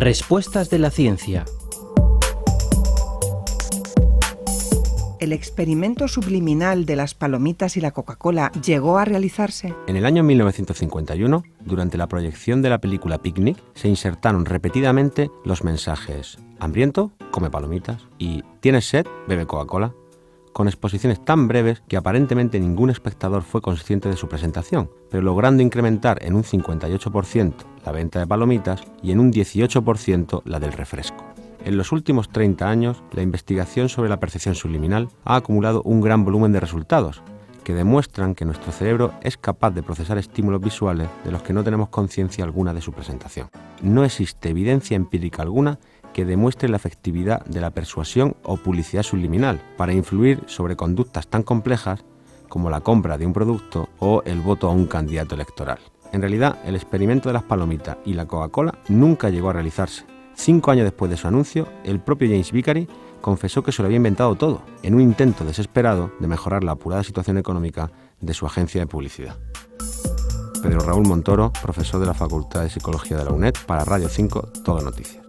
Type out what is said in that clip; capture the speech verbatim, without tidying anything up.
Respuestas de la ciencia. ¿El experimento subliminal de las palomitas y la Coca-Cola llegó a realizarse? En el año mil novecientos cincuenta y uno, durante la proyección de la película Picnic, se insertaron repetidamente los mensajes «Hambriento, come palomitas» y «¿Tienes sed? Bebe Coca-Cola», con exposiciones tan breves que aparentemente ningún espectador fue consciente de su presentación, pero logrando incrementar en un cincuenta y ocho por ciento la venta de palomitas y en un dieciocho por ciento la del refresco. En los últimos treinta años, la investigación sobre la percepción subliminal ha acumulado un gran volumen de resultados que demuestran que nuestro cerebro es capaz de procesar estímulos visuales de los que no tenemos conciencia alguna de su presentación. No existe evidencia empírica alguna que demuestre la efectividad de la persuasión o publicidad subliminal para influir sobre conductas tan complejas como la compra de un producto o el voto a un candidato electoral. En realidad, el experimento de las palomitas y la Coca-Cola nunca llegó a realizarse. Cinco años después de su anuncio, el propio James Vicary confesó que se lo había inventado todo, en un intento desesperado de mejorar la apurada situación económica de su agencia de publicidad. Pedro Raúl Montoro, profesor de la Facultad de Psicología de la UNED, para Radio cinco, Todo Noticias.